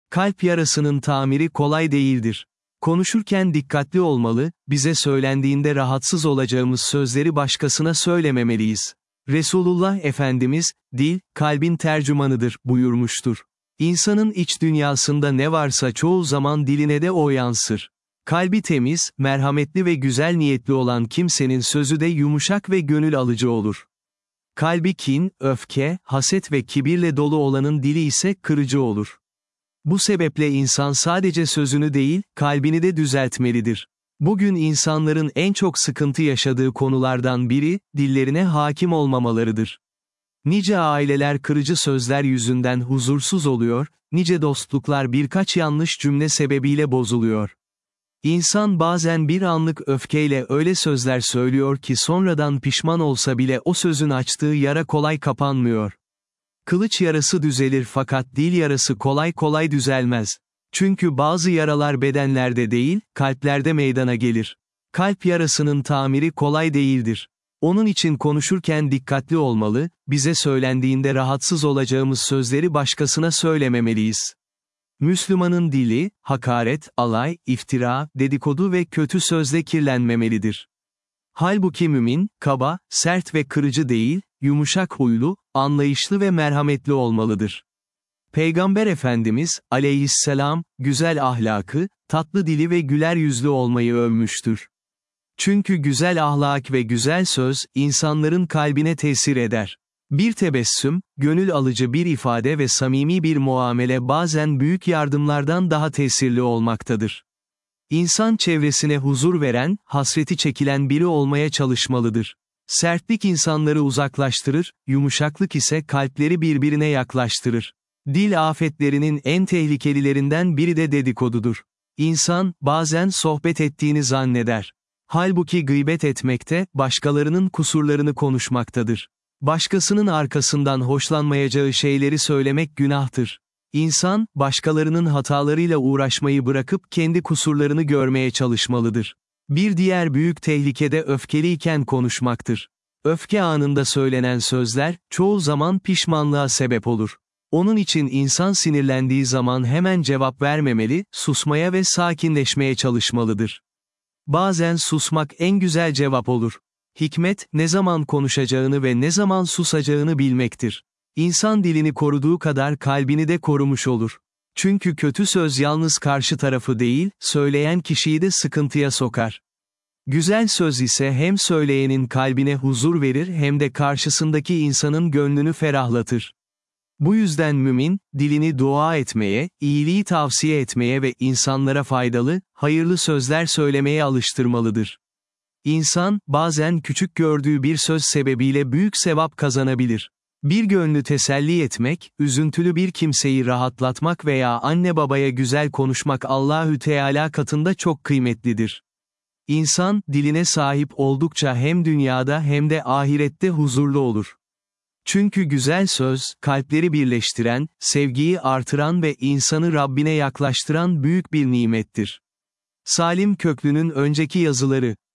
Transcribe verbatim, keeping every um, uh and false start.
Kalp yarasının tamiri kolay değildir. Konuşurken dikkatli olmalı, bize söylendiğinde rahatsız olacağımız sözleri başkasına söylememeliyiz. Resulullah Efendimiz, dil, kalbin tercümanıdır, buyurmuştur. İnsanın iç dünyasında ne varsa çoğu zaman diline de o yansır. Kalbi temiz, merhametli ve güzel niyetli olan kimsenin sözü de yumuşak ve gönül alıcı olur. Kalbi kin, öfke, haset ve kibirle dolu olanın dili ise kırıcı olur. Bu sebeple insan sadece sözünü değil, kalbini de düzeltmelidir. Bugün insanların en çok sıkıntı yaşadığı konulardan biri, dillerine hakim olmamalarıdır. Nice aileler kırıcı sözler yüzünden huzursuz oluyor, nice dostluklar birkaç yanlış cümle sebebiyle bozuluyor. İnsan bazen bir anlık öfkeyle öyle sözler söylüyor ki sonradan pişman olsa bile o sözün açtığı yara kolay kapanmıyor. Kılıç yarası düzelir fakat dil yarası kolay kolay düzelmez. Çünkü bazı yaralar bedenlerde değil, kalplerde meydana gelir. Kalp yarasının tamiri kolay değildir. Onun için konuşurken dikkatli olmalı, bize söylendiğinde rahatsız olacağımız sözleri başkasına söylememeliyiz. Müslümanın dili, hakaret, alay, iftira, dedikodu ve kötü sözle kirlenmemelidir. Halbuki mümin, kaba, sert ve kırıcı değil, yumuşak huylu, anlayışlı ve merhametli olmalıdır. Peygamber Efendimiz, aleyhisselam, güzel ahlakı, tatlı dili ve güler yüzlü olmayı övmüştür. Çünkü güzel ahlak ve güzel söz, insanların kalbine tesir eder. Bir tebessüm, gönül alıcı bir ifade ve samimi bir muamele bazen büyük yardımlardan daha tesirli olmaktadır. İnsan çevresine huzur veren, hasreti çekilen biri olmaya çalışmalıdır. Sertlik insanları uzaklaştırır, yumuşaklık ise kalpleri birbirine yaklaştırır. Dil afetlerinin en tehlikelilerinden biri de dedikodudur. İnsan, bazen sohbet ettiğini zanneder. Halbuki gıybet etmekte, başkalarının kusurlarını konuşmaktadır. Başkasının arkasından hoşlanmayacağı şeyleri söylemek günahtır. İnsan, başkalarının hatalarıyla uğraşmayı bırakıp kendi kusurlarını görmeye çalışmalıdır. Bir diğer büyük tehlike de öfkeliyken konuşmaktır. Öfke anında söylenen sözler, çoğu zaman pişmanlığa sebep olur. Onun için insan sinirlendiği zaman hemen cevap vermemeli, susmaya ve sakinleşmeye çalışmalıdır. Bazen susmak en güzel cevap olur. Hikmet, ne zaman konuşacağını ve ne zaman susacağını bilmektir. İnsan dilini koruduğu kadar kalbini de korumuş olur. Çünkü kötü söz yalnız karşı tarafı değil, söyleyen kişiyi de sıkıntıya sokar. Güzel söz ise hem söyleyenin kalbine huzur verir hem de karşısındaki insanın gönlünü ferahlatır. Bu yüzden mümin, dilini dua etmeye, iyiliği tavsiye etmeye ve insanlara faydalı, hayırlı sözler söylemeye alıştırmalıdır. İnsan, bazen küçük gördüğü bir söz sebebiyle büyük sevap kazanabilir. Bir gönlü teselli etmek, üzüntülü bir kimseyi rahatlatmak veya anne babaya güzel konuşmak Allahü Teala katında çok kıymetlidir. İnsan, diline sahip oldukça hem dünyada hem de ahirette huzurlu olur. Çünkü güzel söz, kalpleri birleştiren, sevgiyi artıran ve insanı Rabbine yaklaştıran büyük bir nimettir. Salim Köklü'nün önceki yazıları